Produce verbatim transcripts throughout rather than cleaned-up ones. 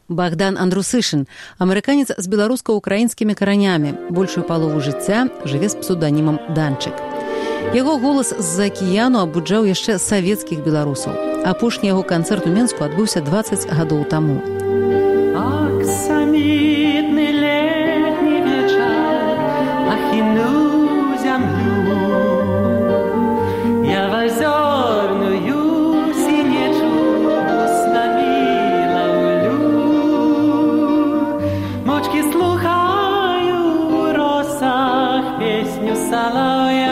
Богдан Андрусышын, амерыканец з беларуска-украінскімі каранямі, большую палову жыцця жыве з псеўданімам Данчык. Яго голас з-за акіяну абуджаў яшчэ савецкіх беларусаў. Апошні яго канцэрт у Менску адбыўся дваццаць гадоў таму. Аксамітны летні вечар ахіну зямлю. Я возёрную сінечу снамі лаўлю. Мочкі слухаю у росах песню салаўя.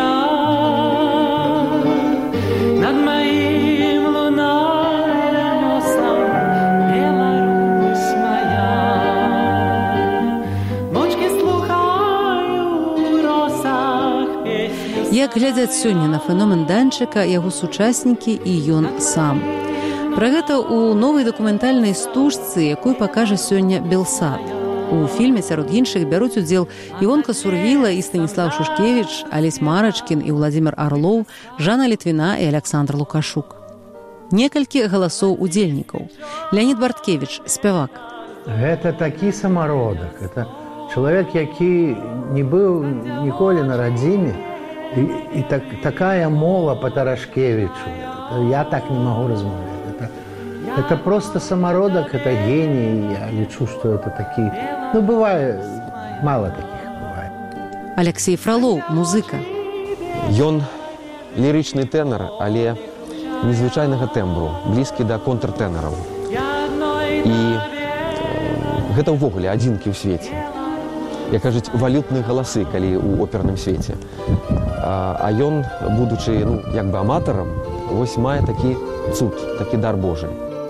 Як глядзяць сёння на феномен Данчыка яго сучаснікі і ён сам. Пра гэта ў новай дакументальнай стужцы, якую пакажа сёння Белсат. У фільме сярод іншых бяруць удзел Івонка Сурвіла і Станіслав Шушкевіч, Алесь Марачкін і Владзімир Арлоў, Жанна Літвіна і Александр Лукашук. Некалькі галасоў удзельнікаў. Леонід Барткевіч, спявак. Гэта такі самародак. Это чалавек, які не быў ніколі на радзіме, і, і так, такая мола по Тарашкевичу. Я так не могу размовлять. Это, это просто самородок, это гений. Я лечу, что это такие... Ну, бывает, мало таких бывает. Алексей Фролов, музыка. Ён лірычны тэнар, але незвычайнага тэмбру, блізкі да контртэнараў. І э, гэта ўвогуле адзінкі ў свеце. Як кажуць, валютныя галасы, калі ў оперным свеце. А, а ён, будучы, ну, як бы аматарам, вось мае такі цуд, такі дар Божий.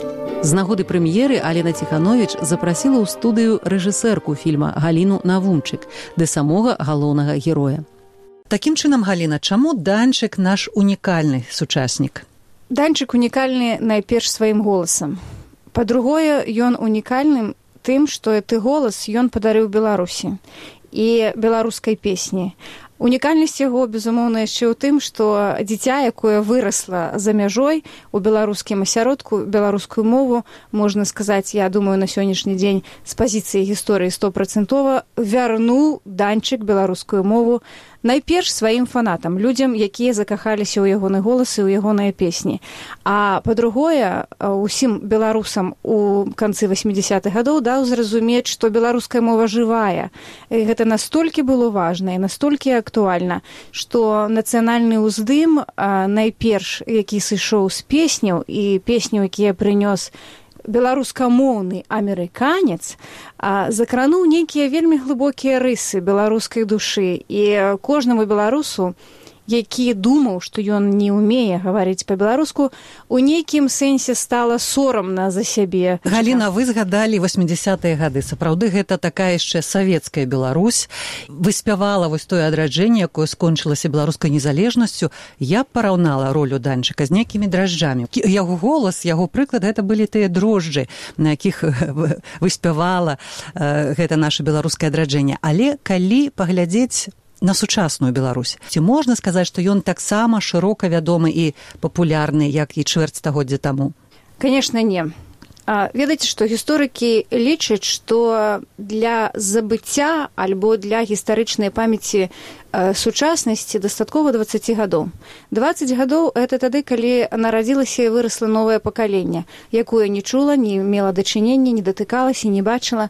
З нагоды прэм'еры Алена Ціхановіч запрасіла ў студыю рэжысэрку фільма Галіну Навумчык, да самога галоўнага героя. Такім чынам, Галіна, чаму Данчык наш унікальны сучаснік? Данчык унікальны найперш сваім голасам. Па-другое, ён унікальным тым, што гэты голас ён падарыў Беларусі і беларускай песні. Унікальнасць яго, безумоўна, яшчэ ў тым, што дзіця, якое вырасла за мяжой у беларускім асяродку, беларускую мову, можна сказаць, я думаю, на сённяшні дзень з пазіцыі гісторыі стопрацэнтова вярнуў Данчык беларускую мову найперш сваім фанатам, людзям, якія закахаліся ў ягоны голас і ў ягоныя песні. А па-другое, усім беларусам у канцы васьмідзясятых гадоў даў зразумець, што беларуская мова жывая. І гэта настолькі было важна і настолькі актуальна, што нацыянальны ўздым, найперш, які сышоў з песняў і песню, якія прынёс беларускамоўны амерыканец, закрануў нейкія вельмі глыбокія рысы беларускай душы. І кожнаму беларусу, які думаў, што ён не ўмее гаварыць па-беларуску, у нейкім сэнсе стала сорамна за сябе. Галіна, вы згадалі васьмідзясятыя гады. Сапраўды, гэта такая яшчэ савецкая Беларусь. Вы спявала вось тое адраджэнне, якое скончылася беларускай незалежнасцю. Я параўнала ролю Данчыка з нейкімі дражджамі. Яго голас, яго прыклад, гэта былі тыя дрожджы, на якіх вы спявала гэта наша беларускае адраджэнне. Але калі паглядзець на сучасную Беларусь, ці можна сказаць, што ён таксама шырока вядомы і папулярны, як і чвэрць стагоддзя таму? Канешне, не. А, ведаеце, што гісторыкі лічаць, што для забыцця альбо для гістарычнай памяці э, сучаснасці дастаткова дваццаць гадоў. дваццаць гадоў – гэта тады, калі нарадзілася і вырасла новае пакаленне, якое не чула, не мела дачынення, не датыкалася, не бачыла.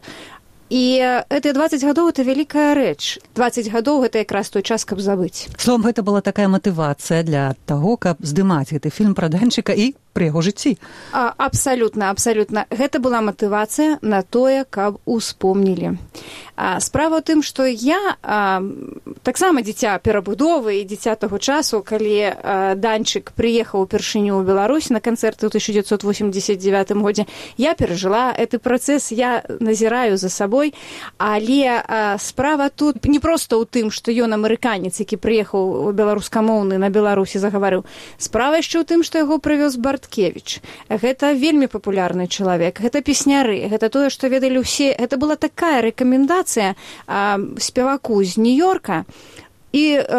І гэтыя дваццаць гадоў – это вялікая рэч. дваццаць гадоў – гэта якраз той час, каб забыць. Словом, гэта была такая матывацыя для таго, каб здымаць гэты фільм пра Данчыка і пры яго жыцці. А, абсалютна, абсалютна. Гэта была матывацыя на тое, каб успомнілі. А, справа ў тым, што я а, таксама дзіця перабудовы і дзіця таго часу, калі а, Данчык прыехаў упершыню ў Беларусь на канцэрты ў тысяча дзевяцьсот восемьдесят девятым годзе, я перажыла гэты працэс, я назіраю за сабой, але а, справа тут не проста ў тым, што ён амерыканец, які прыехаў беларускамоўны на Беларусі загаварыў. Справа яшчэ ў тым, што яго прывёз Барткевіч. Гэта вельмі папулярны чалавек, гэта песняры, гэта тое, што ведалі ўсе. Гэта была такая рэкамендацыя а, спеваку з Нью-Йорка. І а,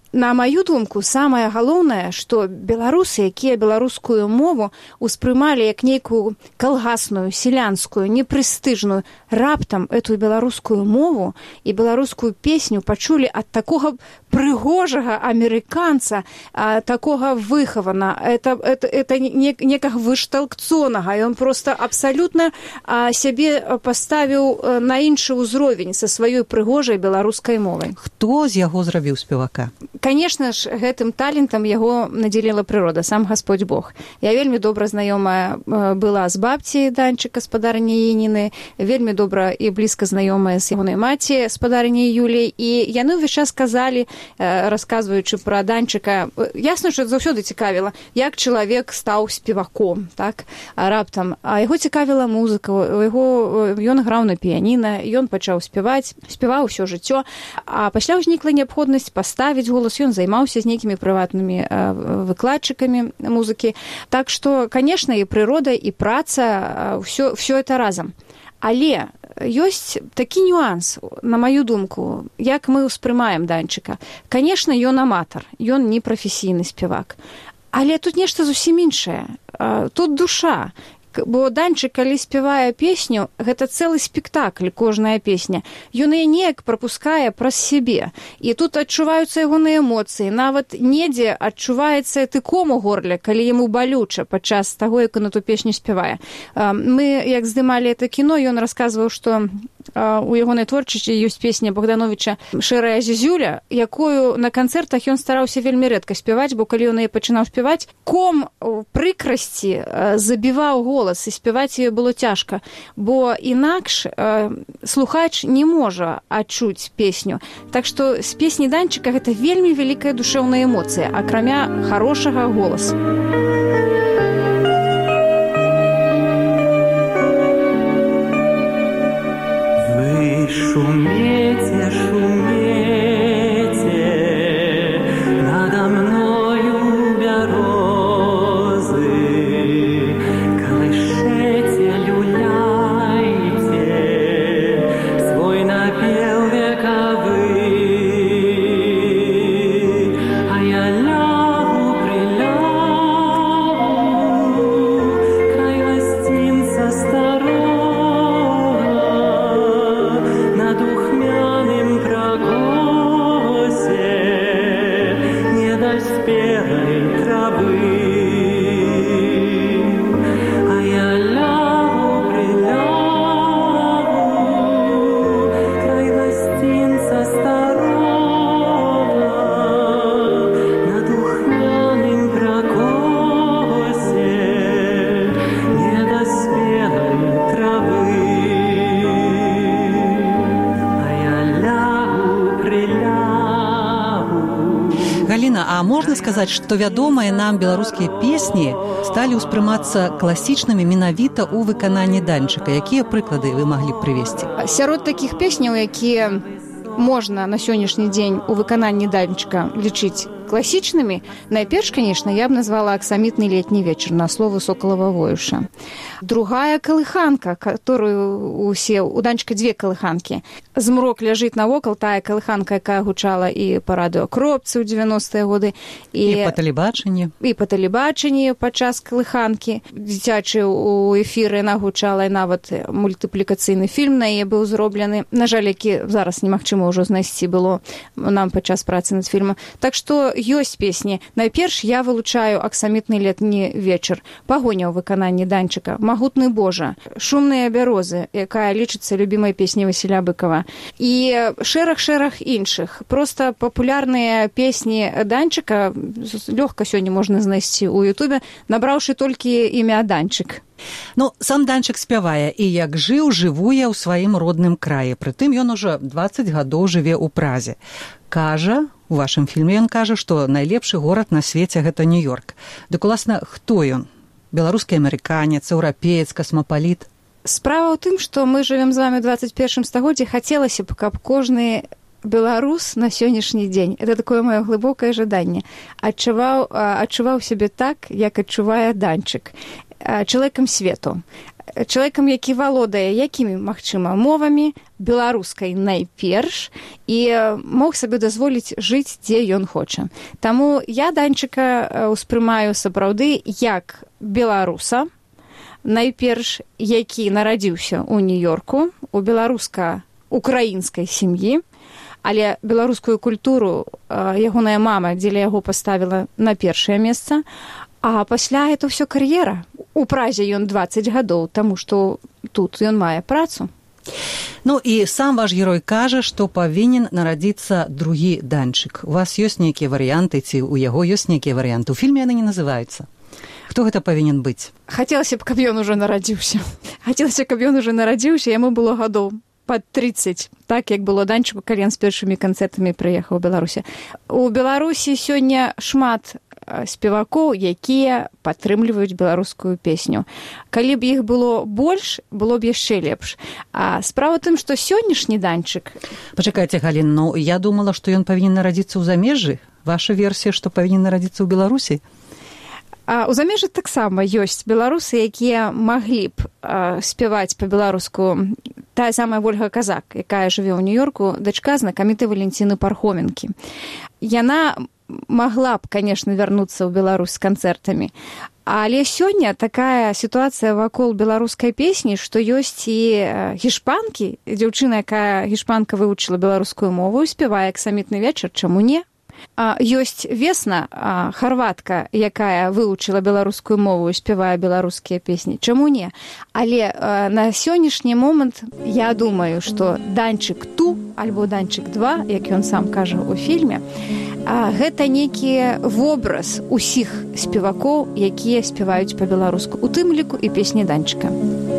На маю думку, самае галоўнае, што беларусы, якія беларускую мову успрымалі як нейкую калгасную, селянскую, непрэстыжную, раптам эту беларускую мову і беларускую песню пачулі ад такога прыгожага амерыканца, а, такога выхавана, это, это, это не, некага вышталкцонага, і он просто абсалютна а, сябе паставіў на іншы ўзровень са сваёй прыгожай беларускай мовай. Хто з яго зрабіў спевака? Канешне ж, гэтым талентам яго надзеліла прырода, сам Гасподзь Бог. Я вельмі добра знаёмая была з бабці Данчыка, спадарыні Еніны, вельмі добра і блізка знаёмая з ягонай маці, спадарыні Юліяй, і яны ўвесь час казалі, расказваючы пра Данчыка, ясна, што заўсёды цікавіла, як чалавек стаў спеваком, так, а раптам. А яго цікавіла музыка, яго, ён граў на піяніна, ён пачаў спяваць, спяваў усё жыццё, а пасля ўзнікла неабходнасць паставіць голас, ён займаўся з нейкімі прыватнымі выкладчыкамі музыкі. Так што, канешне, і прырода, і праца, ўсё, ўсё это разам. Але ёсць такі нюанс, на маю думку, як мы ўспрымаем Данчыка. Канешне, ён аматар, ён не прафесійны спевак. Але тут нешта зусім іншае. Тут душа. Бо Данчык, калі спявае песню, гэта цэлы спектакль, кожная песня. Ён яе неяк прапускае праз сябе. І тут адчуваюцца ягоныя эмоцыі. Нават недзе адчуваецца тыком у горле, калі яму балюча падчас таго, як ён эту песню спявае. Мы, як здымалі это кіно, ён расказваў, што у ягонай творчасці ёсць песня Богдановича «Шэрая зізюля», якую на канцэртах ён стараўся вельмі рэдка спяваць, бо калі ён яе пачынаў спяваць, ком прыкрасці забіваў голас, і спяваць яе было цяжка, бо інакш э, слухач не можа адчуць песню. Так што з песні Данчыка гэта вельмі вялікая душэўная эмоцыя, акрамя хорошага голасу. Шумите, шумите, надо мною березы, колышите, люляйте, свой напев вековый, а я лягу, прилягу, край гостинца старого. А можна сказаць, што вядомыя нам беларускія песні сталі ўспрымацца класічнымі менавіта ў выкананні Данчыка. Якія прыклады вы маглі б прывесці? Сярод такіх песняў, якія можна на сённяшні дзень у выкананні Данчыка лічыць класічнымі, найперш, конечно, я б назвала «Аксамітны летні вечар» на слову Соколова Воюша. Другая калыханка, которую усе, у Данчыка две калыханкі. «Змрок ляжыць навокал», тая калыханка, якая гучала і па радыёкропцы ў дзевяностыя годы. І, і па тэлебачанні. І па тэлебачанні падчас калыханкі. Дзіцячы у эфіры яна гучала, і нават мультыплікацыйны фільм на яе быў зроблены. На жаль, які зараз немагчыма ўжо знайсці было нам падчас працы над фільмам. Так што ёсць песні. Найперш я вылучаю «Аксамітны летні вечар», «Пагоня» ў выкананні Данчыка, «Магутны Божа», «Шумныя бярозы», якая лічыцца любімай песняй Васіля Быкова, і шэраг-шэраг іншых. Проста папулярныя песні Данчыка лёгка сёння можна знайсці ў Ютубе, набраўшы толькі імя Данчык. Ну, сам Данчык спявае і як жыў, жывуе ў сваім родным краі. Прытым ён ужо дваццаць гадоў жыве ў Празе. Кажа, у вашым фільме ён кажа, што найлепшы горад на свеце гэта Нью-Йорк. Дык, уласна, хто ён? Беларускі амерыканец, еўрапеец, касмапаліт? Справа ў тым, што мы жывем з вамі ў дваццаць першым стагоддзі, хацелася б, каб кожны беларус на сённяшні дзень, это такое маё глыбокае жаданне, адчуваў, адчуваў сябе так, як адчувае Данчык, чалавекам свету. чалавекам, які валодае якімі, магчыма, мовамі, беларускай найперш, і мог сабе дазволіць жыць, дзе ён хоча. Таму я Данчыка ўспрымаю сапраўды як беларуса, найперш, які нарадзіўся ў Нью-Йорку, у беларуска-украінскай сям'і, але беларускую культуру ягоная мама дзеля яго паставіла на першае месца, а пасля это ўсё кар'ера. У Празе ён дваццаць гадоў, таму што тут ён мае працу. Ну і сам ваш герой кажа, што павінен нарадзіцца другі Данчык. У вас ёсць нейкія варыянты, ці ў яго ёсць нейкія варыянты? У фільме яны не называюцца. Хто гэта павінен быць? Хацелася б, каб ён ужо нарадзіўся. Хацелася, каб ён ужо нарадзіўся, яму было гадоў пад трыццаць, так як было Данчыку, калі ён з першымі канцэртамі прыехаў у Беларусі. У Беларусі сёння шмат спевакоў, якія падтрымліваюць беларускую песню. Калі б іх было больш, было б яшчэ лепш. А справа тым, што сённяшні Данчык... Пачакайце, Галін, ну я думала, што ён павінен нарадзіцца ў замежжы. Ваша версія, што павінен нарадзіцца ў Беларусі? А у замежжы таксама ёсць беларусы, якія маглі б а, спяваць па-беларуску. Тая самая Вольга Казак, якая жыве ў Нью-Йорку, дачка знакамітай Валенціны Пархоменкі. Яна могла б, конечно, вярнуцца ў Беларусь з канцэртамі. Але сёння такая сітуацыя вакол беларускай песні, што ёсць і гішпанкі, дзяўчына, якая гішпанка вывучыла беларускую мову, спявае аксамітны вечар, чаму не? Ёсць Весна, харватка, якая вывучыла беларускую мову і спявае беларускія песні. Чаму не? Але на сённяшні момант я думаю, што Данчык ту, альбо Данчык два, як ён сам кажа ў фільме, гэта нейкі вобраз усіх спевакоў, якія спяваюць па-беларуску, у тым ліку і песні Данчыка.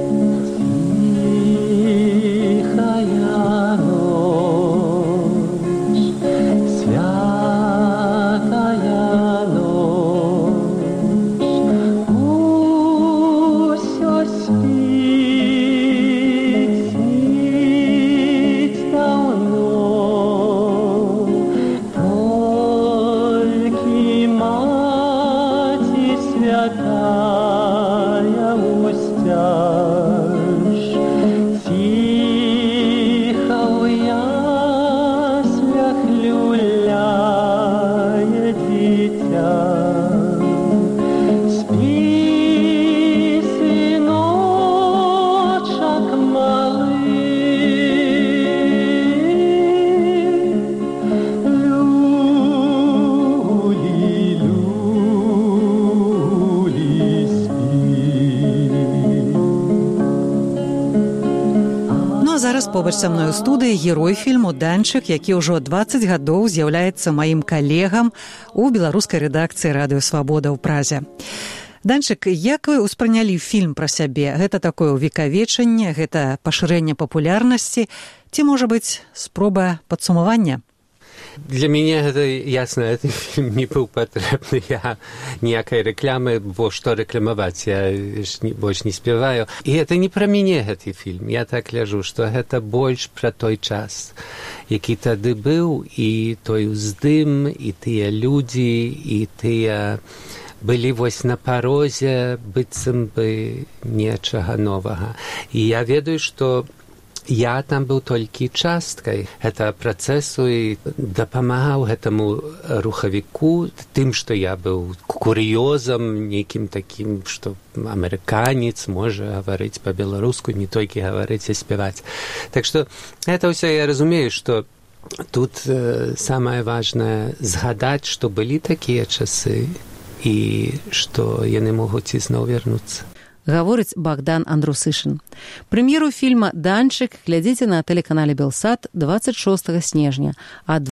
Побач са мной у студыі герой фільму Данчык, які ўжо дваццаць гадоў з'яўляецца маім калегам у беларускай рэдакцыі Радыё Свабода ў Празе. Данчык, як вы ўспрынялі фільм пра сябе? Гэта такое ўвекавечанне, гэта пашырэнне папулярнасці, ці, можа быць, спроба падсумавання? Для мяне гэта ясна, гэты фільм не быў патрэбны, я ніякай рэкламы, бо што рэкламаваць, я больш не спяваю. І гэта не пра мяне гэты фільм, я так ляжу, што гэта больш пра той час, які тады быў, і той уздым, і тыя людзі, і тыя былі вось на парозе, быццам бы нечага новага. І я ведаю, што я там быў толькі часткай гэтага працэсу і дапамагаў гэтаму рухавіку тым, што я быў кур'ёзам, нейкім такім, што амерыканец можа гаварыць па-беларуску, не толькі гаварыць, а спяваць. Так што гэта ўсё я разумею, што тут э, самае важнае згадаць, што былі такія часы і што яны могуць ізноў вярнуцца. Гаворыць Богдан Андрусышын. Прэм'еру фільма «Данчык» глядзіце на тэлеканале «Белсат» дваццаць шостага снежня, а